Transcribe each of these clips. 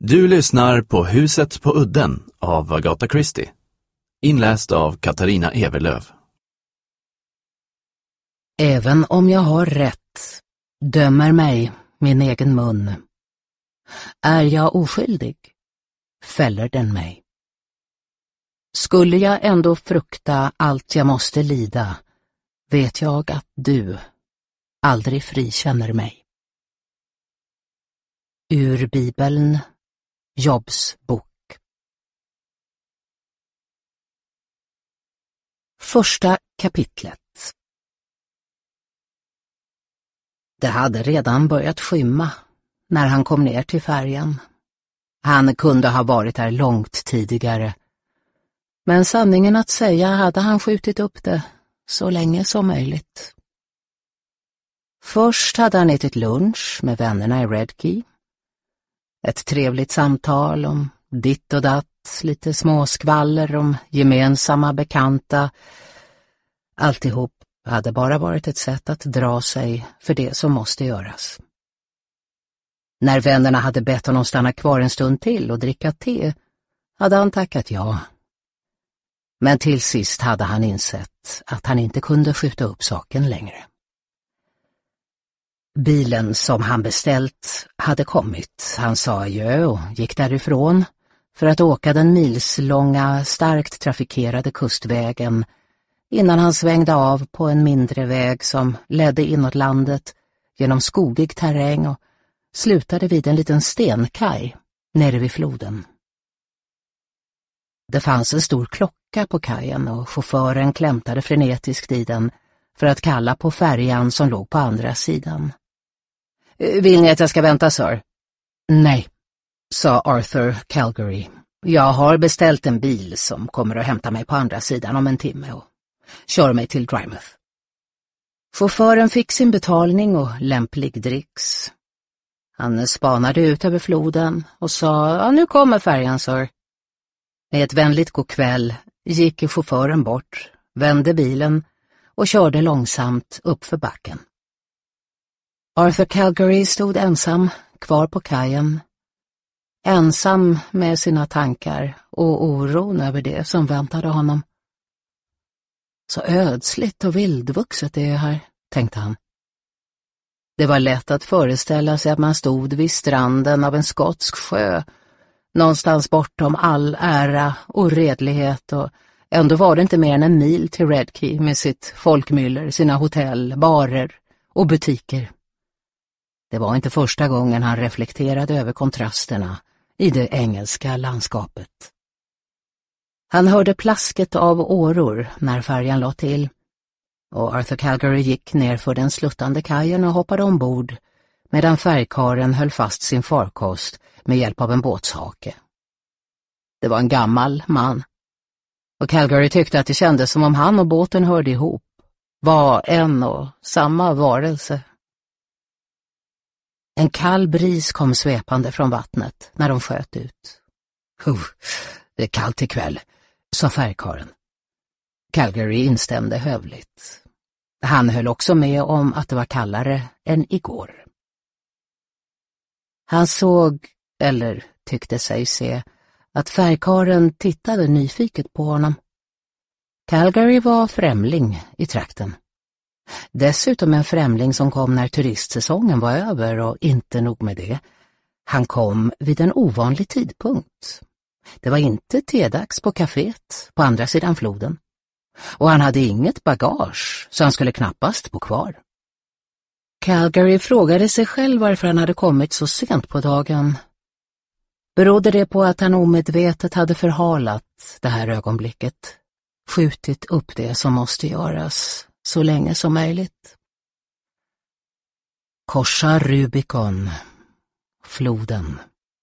Du lyssnar på Huset på udden av Agatha Christie. Inläst av Katarina Evelöv. Även om jag har rätt, dömer mig min egen mun. Är jag oskyldig, fäller den mig. Skulle jag ändå frukta allt jag måste lida, vet jag att du aldrig frikänner mig. Ur Bibeln, Jobs bok. Första kapitlet. Det hade redan börjat skymma när han kom ner till färjan. Han kunde ha varit där långt tidigare. Men sanningen att säga hade han skjutit upp det så länge som möjligt. Först hade han ätit lunch med vännerna i Redkey. Ett trevligt samtal om ditt och datt, lite småskvaller om gemensamma bekanta. Alltihop hade bara varit ett sätt att dra sig för det som måste göras. När vännerna hade bett honom stanna kvar en stund till och dricka te, hade han tackat ja. Men till sist hade han insett att han inte kunde skjuta upp saken längre. Bilen som han beställt hade kommit. Han sa adjö och gick därifrån för att åka den milslånga, starkt trafikerade kustvägen innan han svängde av på en mindre väg som ledde inåt landet genom skogig terräng och slutade vid en liten stenkaj nere vid floden. Det fanns en stor klocka på kajen och chauffören klämtade frenetiskt i den för att kalla på färjan som låg på andra sidan. Vill ni att jag ska vänta, sir? Nej, sa Arthur Calgary. Jag har beställt en bil som kommer att hämta mig på andra sidan om en timme och kör mig till Drymouth. Chauffören fick sin betalning och lämplig dricks. Han spanade ut över floden och sa, nu kommer färjan, sir. Med ett vänligt godkväll gick chauffören bort, vände bilen och körde långsamt upp för backen. Arthur Calgary stod ensam kvar på kajen. Ensam med sina tankar och oron över det som väntade honom. Så ödsligt och vildvuxet det är här, tänkte han. Det var lätt att föreställa sig att man stod vid stranden av en skotsk sjö, någonstans bortom all ära och redlighet, och ändå var det inte mer än en mil till Redkey med sitt folkmyller, sina hotell, barer och butiker. Det var inte första gången han reflekterade över kontrasterna i det engelska landskapet. Han hörde plasket av åror när färjan lade till, och Arthur Calgary gick ner för den sluttande kajen och hoppade ombord medan färgkaren höll fast sin farkost med hjälp av en båtshake. Det var en gammal man, och Calgary tyckte att det kändes som om han och båten hörde ihop, var en och samma varelse. En kall bris kom svepande från vattnet när de sköt ut. Det är kallt ikväll, sa färgkaren. Calgary instämde hövligt. Han höll också med om att det var kallare än igår. Han såg, eller tyckte sig se, att färgkaren tittade nyfiket på honom. Calgary var främling i trakten. Dessutom en främling som kom när turistsäsongen var över, och inte nog med det. Han kom vid en ovanlig tidpunkt. Det var inte tedags på kaféet på andra sidan floden. Och han hade inget bagage, så han skulle knappast bo kvar. Calgary frågade sig själv varför han hade kommit så sent på dagen. Berodde det på att han omedvetet hade förhalat det här ögonblicket, skjutit upp det som måste göras så länge som möjligt? Korsa Rubicon. Floden.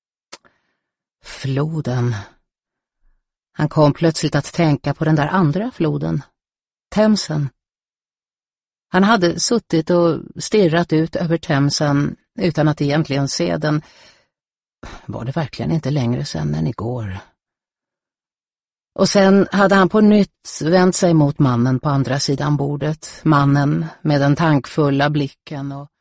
Floden. Han kom plötsligt att tänka på den där andra floden, Themsen. Han hade suttit och stirrat ut över Themsen utan att egentligen se den. Var det verkligen inte längre sedan än igår? Och sen hade han på nytt vänt sig mot mannen på andra sidan bordet, mannen med den tankfulla blicken och